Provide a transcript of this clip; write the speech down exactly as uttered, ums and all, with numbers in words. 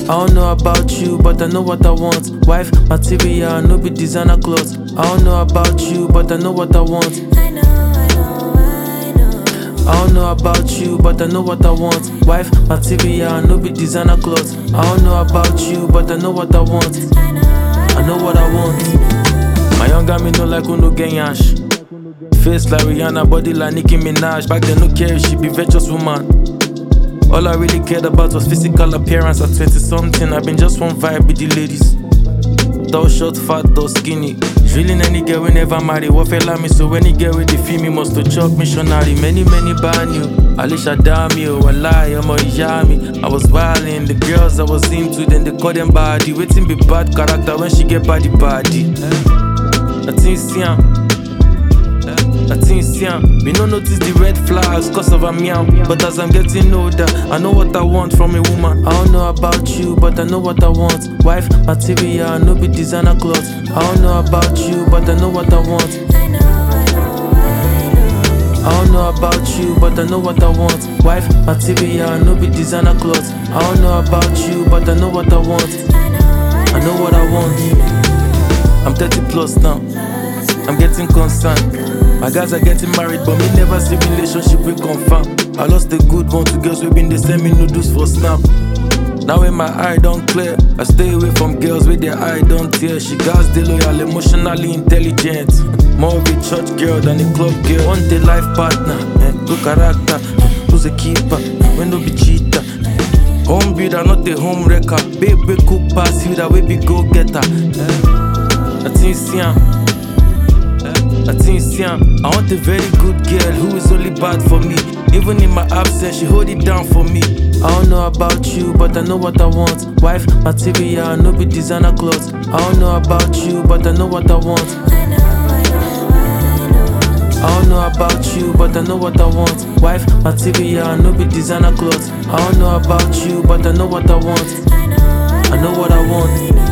I don't know about you, but I know what I want. Wife, material, no be designer clothes. I don't know about you, but I know what I want. I know, I know, I know. I don't know about you, but I know what I want. Wife, material, no be designer clothes. I don't know about you, but I know what I want. I know, I know what I want. My younger me no like who no get yash. Face like Rihanna, body like Nicki Minaj. Back then no care if she be virtuous woman. All I really cared about was physical appearance at twenty something. I've been just one vibe with the ladies. Tall, short, fat, or skinny. Drilling any girl we never marry. What fella me so any girl with the feel me must to chop missionary. Many, many ban you. Alisha Dami, oh a lie, I'm a yami. I was wildin', the girls I was into, then they call them body. Waiting be bad character when she get body body. I think sian. I think sian. Me no notice the red flags cause of a meow. But as I'm getting older, I know what I want from a woman. I don't know about you, but I know what I want. Wife, material, no be designer clothes. I don't know about you, but I know what I want. I know, I know, I know. I don't know about you, but I know what I want. Wife, material, no be designer clothes. I don't know about you, but I know what I want. I know, I know what I want. I'm thirty plus now. I'm getting concerned. My guys are getting married, but me never see relationship we confirm. I lost the good one to girls we been the same me noodles for snap. Now when my eye don't clear, I stay away from girls with their eye don't tear. She gas the loyal, emotionally intelligent. More of a church girl than a club girl. Want a life partner, eh? Good character, who's a keeper, when no be cheater. Home builder, not a home wrecker. Babe, we cook pass you that way be go getter. I think sian. I think sian. I want a very good girl who is only bad for me. Even in my absence, she hold it down for me. I don't know about you, but I know what I want. Wife, material, no be designer clothes. I don't know about you, but I know what I want. I know, I know, I know. I don't know about you, but I know what I want. Wife, material, no be designer clothes. I don't know about you, but I know what I want. I know, I know what I want.